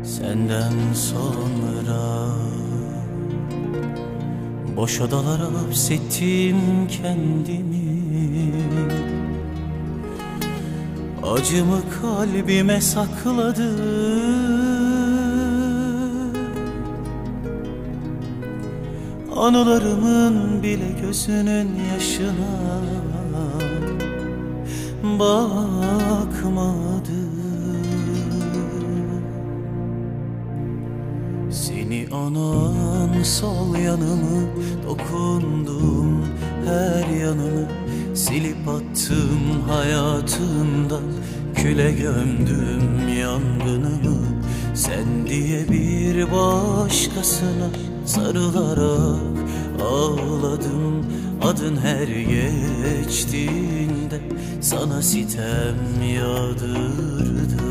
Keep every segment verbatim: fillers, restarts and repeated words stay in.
Senden sonra boş odalara hapsettim kendimi. Acımı kalbime sakladım. Anılarımın bile gözünün yaşına bakmadı. Seni anan sol yanımı, dokundum her yanını, silip attım hayatımdan, küle gömdüm yangınımı. Sen diye bir başkasına sarılarak ağladım. Adın her geçtiğinde sana sitem yağdırdı.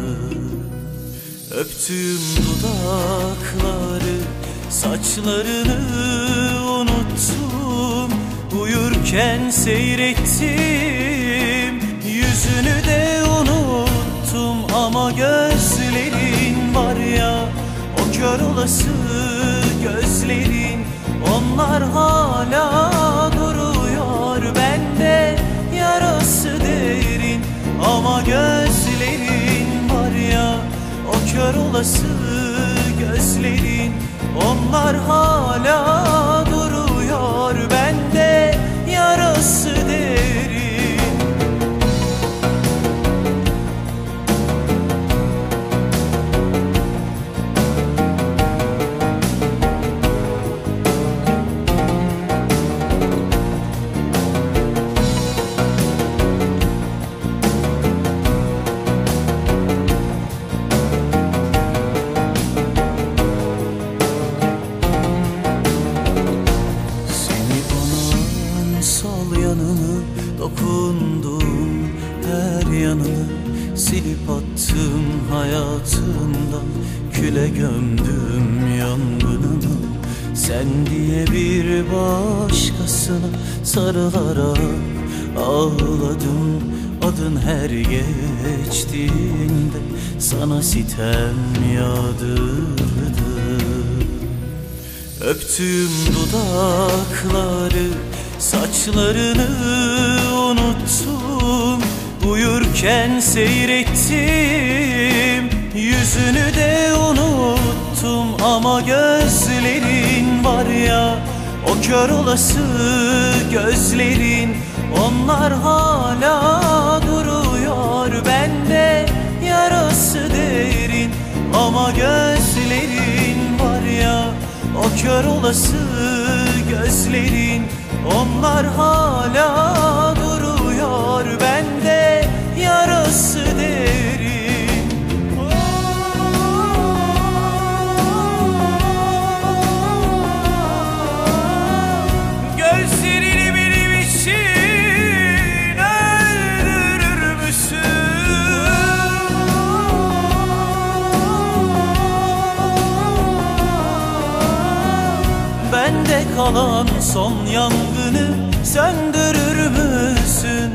Öptüğüm dudakları, saçlarını unuttum. Uyurken seyrettim, yüzünü de unuttum. Ama gözlerin var ya, o kör olası gözlerin, onlar hala duruyor bende, yarası derin. Ama gözlerin var ya, o kör olası gözlerin, onlar hala duruyor bende, yarası derin. Dokundum her yanını, silip attım hayatımdan, küle gömdüm yangınımı. Sen diye bir başkasına sarılarak ağladım. Adın her geçtiğinde sana sitem yağdırdı. Öptüğüm dudakları, saçlarını unuttum. Uyurken seyrettim, yüzünü de unuttum. Ama gözlerin var ya, o kör olası gözlerin, onlar hala duruyor bende, yarası derin. Ama gözlerin var ya, o kör olası gözlerin, onlar hala duruyor bende, yarası derin. Gözlerini benim için öldürür müsün? Bende kalan son yangını söndürür müsün?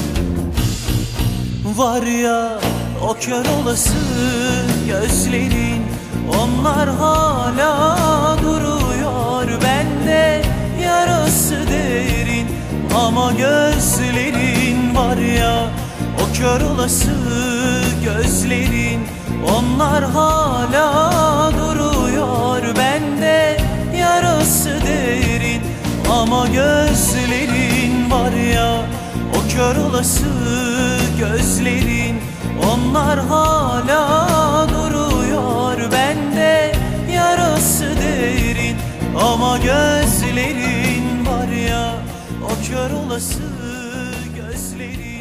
Var ya, o kör olası gözlerin, onlar hala duruyor bende, yarası derin. Ama gözlerin var ya, o kör olası gözlerin, onlar hala duruyor bende, yarası derin. Ama gözlerin var ya, o kör olası gözlerin, onlar hala duruyor bende, yarası derin. Ama gözlerin var ya, o kör olası gözlerin,